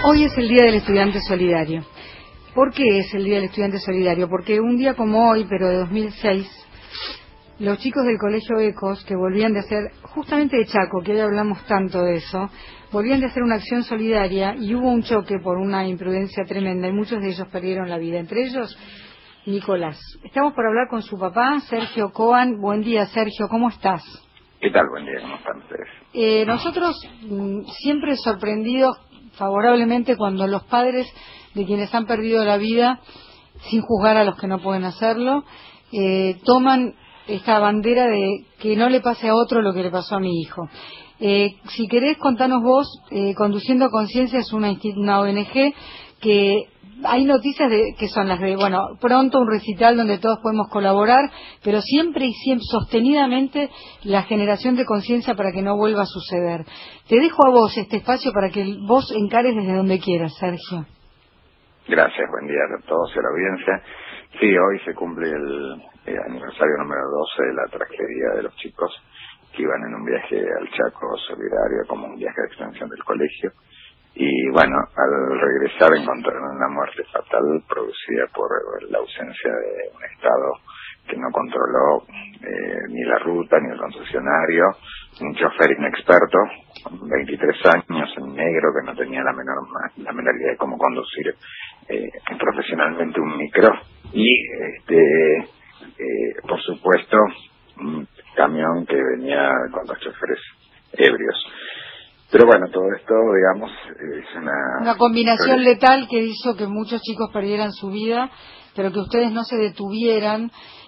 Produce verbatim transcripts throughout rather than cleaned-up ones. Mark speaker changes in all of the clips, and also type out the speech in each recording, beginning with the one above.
Speaker 1: Hoy es el Día del Estudiante Solidario. ¿Por qué es el Día del Estudiante Solidario? Porque un día como hoy, pero de dos mil seis, los chicos del Colegio Ecos, que volvían de hacer, justamente de Chaco, que hoy hablamos tanto de eso, volvían de hacer una acción solidaria y hubo un choque por una imprudencia tremenda y muchos de ellos perdieron la vida, entre ellos Nicolás. Estamos por hablar con su papá, Sergio Coan. Buen día, Sergio, ¿cómo estás?
Speaker 2: ¿Qué tal? Buen día, ¿cómo están ustedes?
Speaker 1: Eh, nosotros mm, siempre sorprendidos favorablemente cuando los padres de quienes han perdido la vida, sin juzgar a los que no pueden hacerlo, eh, toman esta bandera de que no le pase a otro lo que le pasó a mi hijo. Eh, si querés, contanos vos, eh, Conduciendo Conciencia es una, una O N G que hay noticias de, que son las de, bueno, pronto un recital donde todos podemos colaborar, pero siempre y siempre, sostenidamente, la generación de conciencia para que no vuelva a suceder. Te dejo a vos este espacio para que vos encares desde donde quieras, Sergio.
Speaker 2: Gracias, buen día a todos y a la audiencia. Sí, hoy se cumple el, el aniversario número doce de la tragedia de los chicos que iban en un viaje al Chaco solidario como un viaje de extensión del colegio. Y bueno, al regresar encontraron una muerte fatal producida por la ausencia de un Estado que no controló eh, ni la ruta ni el concesionario, un chofer inexperto, veintitrés años, en negro, que no tenía la menor la menor idea de cómo conducir eh, profesionalmente un micro, y este eh, por supuesto un camión que venía con los choferes ebrios. Pero bueno, todo esto, digamos, es una...
Speaker 1: Una combinación letal que hizo que muchos chicos perdieran su vida, pero que ustedes no se detuvieran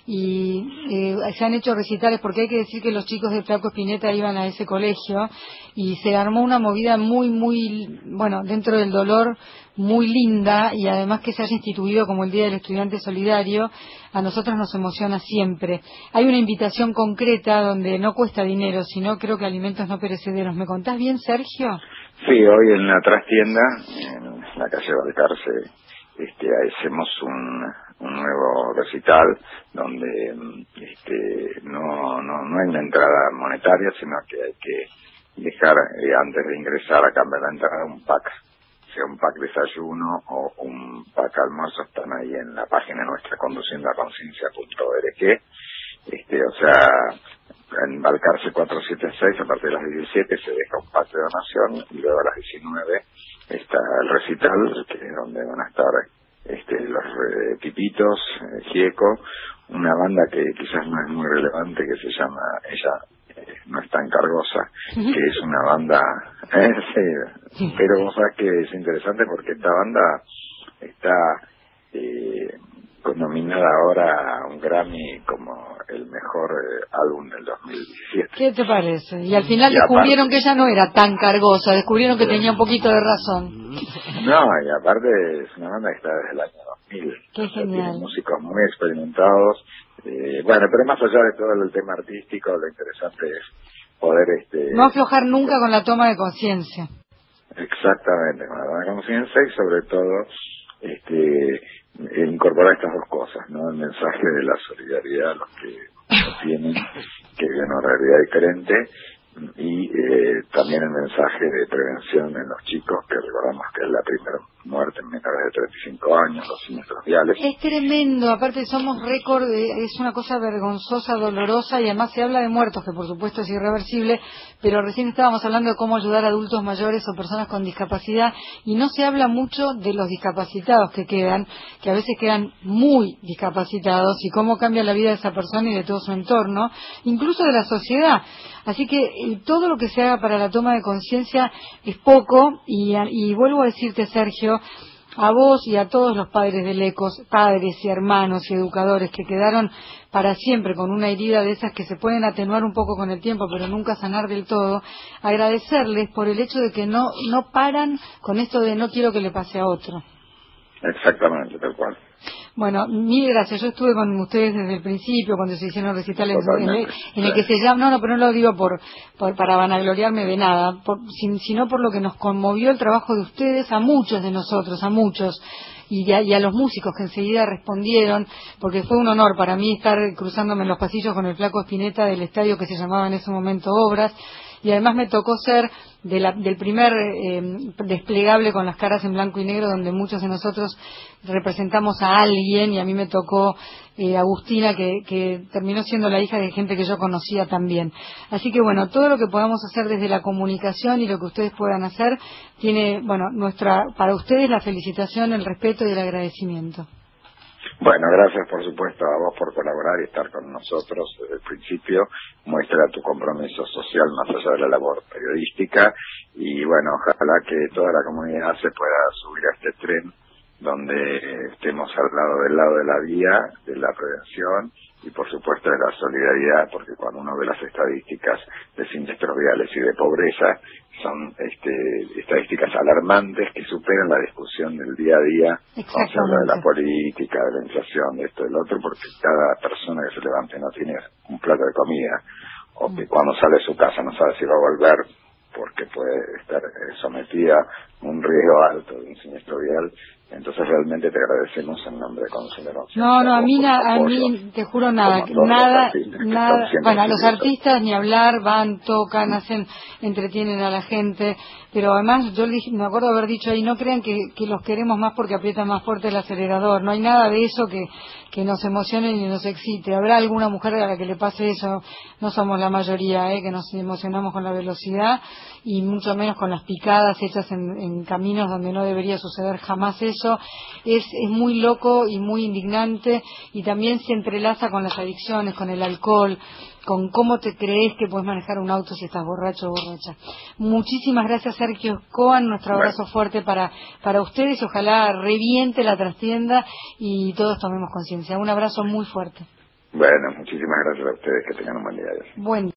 Speaker 1: y eh, se han hecho recitales, porque hay que decir que los chicos de Flaco Espineta iban a ese colegio y se armó una movida muy, muy, bueno, dentro del dolor, muy linda, y además que se haya instituido como el Día del Estudiante Solidario, a nosotros nos emociona siempre. Hay una invitación concreta donde no cuesta dinero, sino creo que alimentos no perecederos. ¿Me contás bien, Sergio?
Speaker 2: Sí, hoy en la trastienda, en la calle Balcarce, este, hacemos un, un nuevo recital donde este, no, no, no hay una entrada monetaria, sino que hay que dejar, eh, antes de ingresar, a cambiar la entrada, un pack, sea un pack desayuno o un pack almuerzo. Están ahí en la página nuestra, conduciendo a conciencia punto org. Este, o sea, en Balcarce cuatrocientos setenta y seis, a partir de las diecisiete, se deja un pack de donación, y luego a las diecinueve está el recital, que es donde van a estar este, los eh, Pipitos, eh, Gieco, una banda que quizás no es muy relevante, que se llama Ella eh, no es tan cargosa, que es una banda, eh, sí, pero vos sabés que es interesante porque esta banda está eh, nominada ahora a un Grammy como el mejor eh, álbum del dos mil diecisiete.
Speaker 1: ¿Qué te parece? Y al final
Speaker 2: y
Speaker 1: descubrieron
Speaker 2: aparte,
Speaker 1: que ella no era tan cargosa, descubrieron que tenía un poquito de razón.
Speaker 2: No, y aparte es una banda que está desde el año dos mil.
Speaker 1: Qué genial.
Speaker 2: Tiene músicos muy experimentados. Eh, bueno, pero más allá de todo el tema artístico, lo interesante es poder... este
Speaker 1: No aflojar nunca con la toma de conciencia.
Speaker 2: Exactamente, con la toma de conciencia, y sobre todo este incorporar estas dos cosas, ¿no? El mensaje de la solidaridad a los que no tienen, que viven una realidad diferente, y eh, también el mensaje de prevención en los chicos, que recordamos que es la primera muerte en menores de treinta y cinco años, los siniestros viales.
Speaker 1: Es tremendo, aparte somos récord, de, es una cosa vergonzosa, dolorosa, y además se habla de muertos, que por supuesto es irreversible, pero recién estábamos hablando de cómo ayudar a adultos mayores o personas con discapacidad, y no se habla mucho de los discapacitados que quedan, que a veces quedan muy discapacitados, y cómo cambia la vida de esa persona y de todo su entorno, incluso de la sociedad. Así que eh, todo lo que se haga para la toma de conciencia es poco, y, y vuelvo a decirte, Sergio, a vos y a todos los padres del ECOS, padres y hermanos y educadores que quedaron para siempre con una herida de esas que se pueden atenuar un poco con el tiempo, pero nunca sanar del todo, agradecerles por el hecho de que no, no paran con esto de no quiero que le pase a otro.
Speaker 2: Exactamente, tal cual.
Speaker 1: Bueno, mil gracias. Yo estuve con ustedes desde el principio, cuando se hicieron recitales en el, en el
Speaker 2: sí.
Speaker 1: que se llama, no, no, pero no lo digo por, por para vanagloriarme de nada, por, sin, sino por lo que nos conmovió el trabajo de ustedes, a muchos de nosotros, a muchos, y a, y a los músicos que enseguida respondieron, porque fue un honor para mí estar cruzándome en los pasillos con el Flaco Espineta del estadio que se llamaba en ese momento Obras, y además me tocó ser de la, del primer eh, desplegable con las caras en blanco y negro, donde muchos de nosotros representamos a alguien, y a mí me tocó eh, Agustina, que, que terminó siendo la hija de gente que yo conocía también. Así que bueno, todo lo que podamos hacer desde la comunicación y lo que ustedes puedan hacer, tiene, bueno, nuestra, para ustedes la felicitación, el respeto y el agradecimiento.
Speaker 2: Bueno, gracias por supuesto a vos por colaborar y estar con nosotros desde el principio. Muestra tu compromiso social más allá de la labor periodística, y bueno, ojalá que toda la comunidad se pueda subir a este tren donde estemos al lado del lado de la vía, de la prevención y por supuesto de la solidaridad, porque cuando uno ve las estadísticas de siniestros viales y de pobreza, son este, estadísticas alarmantes que superan la discusión del día a día cuando se habla de la política, de la inflación, de esto y del otro, porque cada persona que se levante no tiene un plato de comida, o que cuando sale de su casa no sabe si va a volver porque puede estar eh, sometida a un riesgo alto de un siniestro vial. Entonces realmente te agradecemos en nombre de Consuelo.
Speaker 1: No, no, a mí, na, a mí te juro nada, nada, nada. Bueno, a los artistas ni hablar, van, tocan, hacen, entretienen a la gente, pero además yo dije, me acuerdo haber dicho ahí, no crean que, que los queremos más porque aprietan más fuerte el acelerador, no hay nada de eso que, que nos emocione ni nos excite. Habrá alguna mujer a la que le pase eso, no somos la mayoría, eh, que nos emocionamos con la velocidad y mucho menos con las picadas hechas en, en caminos donde no debería suceder jamás eso. Eso es, es muy loco y muy indignante, y también se entrelaza con las adicciones, con el alcohol, con cómo te crees que puedes manejar un auto si estás borracho o borracha. Muchísimas gracias, Sergio Coan, nuestro abrazo bueno. fuerte para, para ustedes, ojalá reviente la trastienda y todos tomemos conciencia. Un abrazo muy fuerte.
Speaker 2: Bueno, muchísimas gracias a ustedes, que tengan un buen día.
Speaker 1: Buen